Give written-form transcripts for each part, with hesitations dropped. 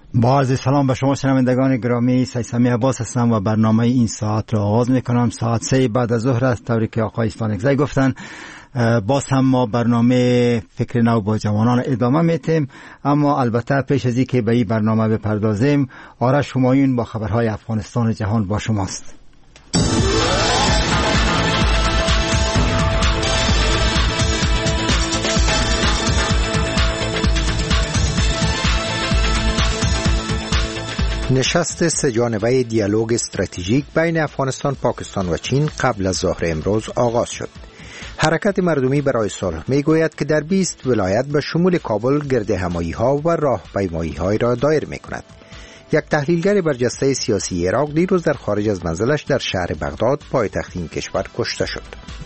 با عرض سلام به شما شنوندگان گرامی، سیسمی عباس هستم و برنامه این ساعت را آغاز میکنم. ساعت 3 بعد از ظهر است، طوری که آقای استانکزی گفتن. باز هم ما برنامه فکر نو با جوانان ادامه میتیم، اما البته پیش از اینکه به این برنامه بپردازیم، آرش همایون با خبرهای افغانستان و جهان با شماست. نشست سه‌جانبه دیالوگ استراتژیک بین افغانستان، پاکستان و چین قبل از ظهر امروز آغاز شد. حرکت مردمی برای صلح میگوید که در 20 ولایت به شمول کابل گردهمایی‌ها و راهپیمایی‌های را دایر می‌کند. یک تحلیلگر برجسته سیاسی عراق دیروز در خارج از منزلش در شهر بغداد، پایتخت این کشور، کشته شد.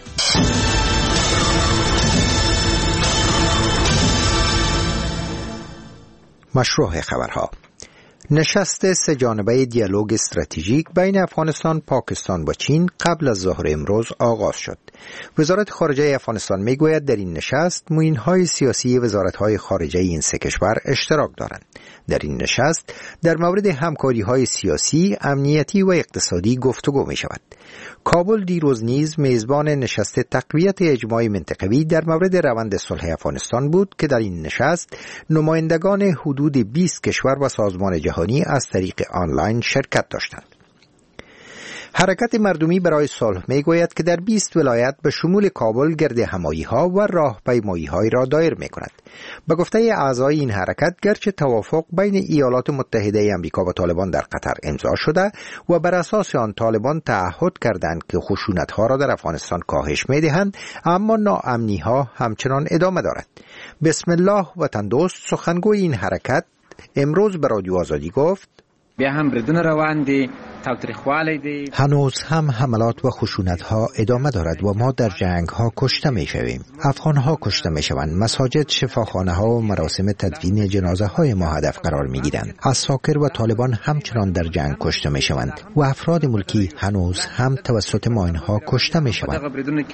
مشروع خبرها. نشست سه‌جانبه دیالوگ استراتژیک بین افغانستان، پاکستان و چین قبل از ظهر امروز آغاز شد. وزارت خارجه افغانستان میگوید در این نشست معین‌های سیاسی وزارت‌های خارجه این سه کشور اشتراک دارند. در این نشست در مورد همکاری‌های سیاسی، امنیتی و اقتصادی گفتگو می‌شود. کابل دیروز نیز میزبان نشست تقویت اجماع منطقوی در مورد روند صلح افغانستان بود که در این نشست نمایندگان حدود 20 کشور و سازمان جهانی از طریق آنلاین شرکت داشتند. حرکت مردمی برای صلح میگوید که در 20 ولایت به شمول کابل گردهمایی‌ها و راهپیمایی‌های را دایر می‌کند. به گفته اعضای این حرکت، گرچه توافق بین ایالات متحده آمریکا و طالبان در قطر امضا شده و بر اساس آن طالبان تعهد کردند که خشونت‌ها را در افغانستان کاهش می‌دهند، اما ناامنی‌ها همچنان ادامه دارد. بسم الله وطن دوست، سخنگوی این حرکت، امروز به رادیو آزادی گفت: بیا هم بردون روان دی، تاوتریخوالی دی. هنوز هم حملات و خشونت ها ادامه دارد و ما در جنگ ها کشته می شویم. افغان ها کشته می شوند. مساجد، شفاخانه ها و مراسم تدفین جنازه های ما هدف قرار می گیرند. عساکر و طالبان همچنان در جنگ کشته می شوند و افراد ملکی هنوز هم توسط ما اینها کشته می شوند.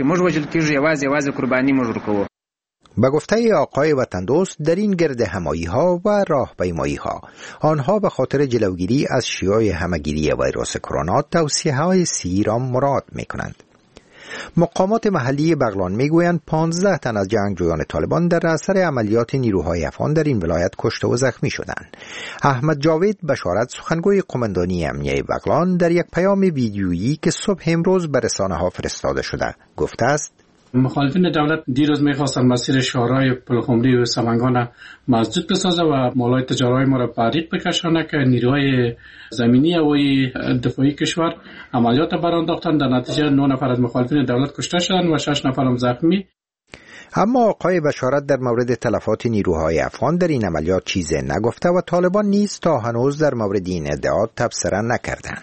به گفته آقای وطن دوست، در این گردهمایی‌ها و راهپیمایی‌ها آنها به خاطر جلوگیری از شیوع همه‌گیری ویروس کرونا توصیه‌های صحی را مراعات می‌کنند. مقامات محلی بغلان میگویند 15 تن از جنگجویان طالبان در اثر عملیات نیروهای افغان در این ولایت کشته و زخمی شدند. احمد جاوید بشارت، سخنگوی قماندانی امنیه بغلان، در یک پیام ویدیویی که صبح امروز به رسانه‌ها فرستاده شده گفته است: مخالفین دولت دیروز میخواستن مسیر شهرهای پلخمری و سمنگان مسدود بسازه و مالای تجاری ما را بریق بکشانه که نیروهای زمینی و دفاعی کشور عملیات برانداختن. در نتیجه 9 نفر از مخالفین دولت کشته شدند و 6 نفر هم زخمی. اما آقای بشارت در مورد تلفات نیروهای افغان در این عملیات چیزی نگفته و طالبان نیز تا هنوز در مورد این ادعا تبصره نکردند.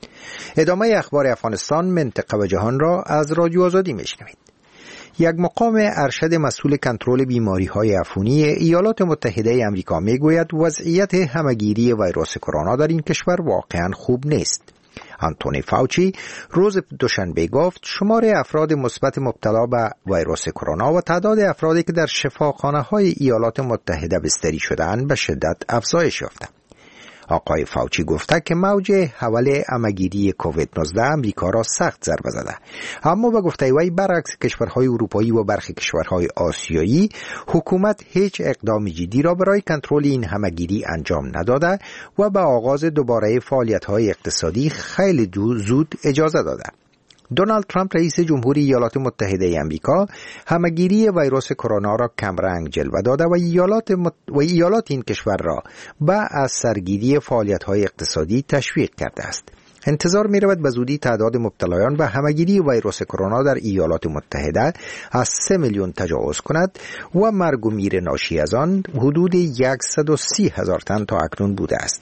ادامه اخبار افغانستان، منطقه و جهان را از رادیو آزادی میشنوید. یک مقام ارشد مسئول کنترل بیماری‌های عفونی ایالات متحده آمریکا میگوید وضعیت همه‌گیری ویروس کرونا در این کشور واقعاً خوب نیست. آنتونی فاوچی روز دوشنبه گفت شمار افراد مثبت مبتلا به ویروس کرونا و تعداد افرادی که در شفاخانه‌های ایالات متحده بستری شده‌اند به شدت افزایش یافته. آقای فاوچی گفته که موج حول همه‌گیری کووید 19 امریکا را سخت ضربه زده، اما به گفته وی برعکس کشورهای اروپایی و برخی کشورهای آسیایی، حکومت هیچ اقدام جدی را برای کنترل این همه‌گیری انجام نداده و به آغاز دوباره فعالیت‌های اقتصادی خیلی زود اجازه داده. دونالد ترامپ رئیس جمهوری ایالات متحده آمریکا همه‌گیری ویروس کرونا را کمرنگ جلوه داده و ایالات این کشور را به از سرگیری فعالیت‌های اقتصادی تشویق کرده است. انتظار می‌رود به زودی تعداد مبتلایان به همه‌گیری ویروس کرونا در ایالات متحده از 3 میلیون تجاوز کند و مرگ و میر ناشی از آن حدود 130,000 تن تا اکنون بوده است.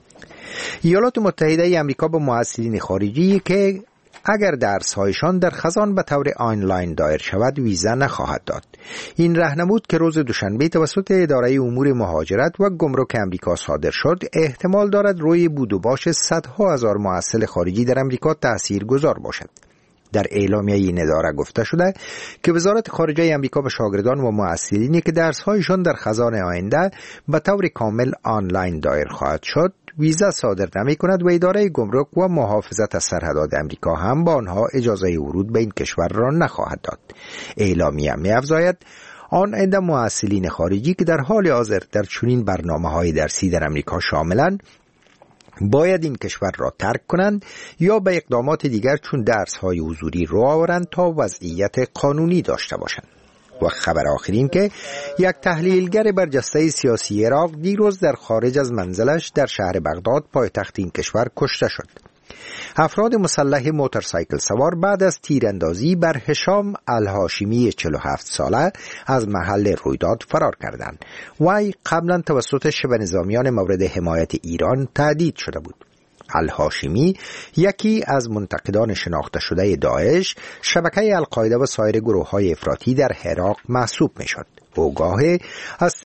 ایالات متحده آمریکا به محصلین خارجی که اگر درس‌هایشان در خزان به طور آنلاین دایر شود ویزا نخواهد داد. این راهنمود که روز دوشنبه توسط اداره امور مهاجرت و گمرک آمریکا صادر شد، احتمال دارد روی بود و باش صدها هزار محصل خارجی در آمریکا تاثیرگذار باشد. در اعلامیه این اداره گفته شده که وزارت خارجه آمریکا به شاگردان و محصلینی که درس‌هایشان در خزان آینده به طور کامل آنلاین دایر خواهد شد ویزا صادر نمی‌کند و اداره گمرک و محافظت از سرحدات آمریکا هم با آنها اجازه ورود به این کشور را نخواهد داد. اعلامیه می‌افزاید آن عده محصلین خارجی که در حال حاضر در چنین برنامه‌های درسی در آمریکا شاملند باید این کشور را ترک کنند یا به اقدامات دیگر چون درس‌های حضوری رو آورند تا وضعیت قانونی داشته باشند. و خبر آخرین که یک تحلیلگر برجسته سیاسی عراق دیروز در خارج از منزلش در شهر بغداد پایتخت این کشور کشته شد. افراد مسلح موتورسایکل سوار بعد از تیراندازی بر هشام الهاشمی 47 ساله از محل رویداد فرار کردند. وی قبلا توسط شبه نظامیان مورد حمایت ایران تهدید شده بود. الهاشمی یکی از منتقدان شناخته شده داعش، شبکه القاعده و سایر گروه‌های افراطی در عراق محسوب می‌شد. او گاهی از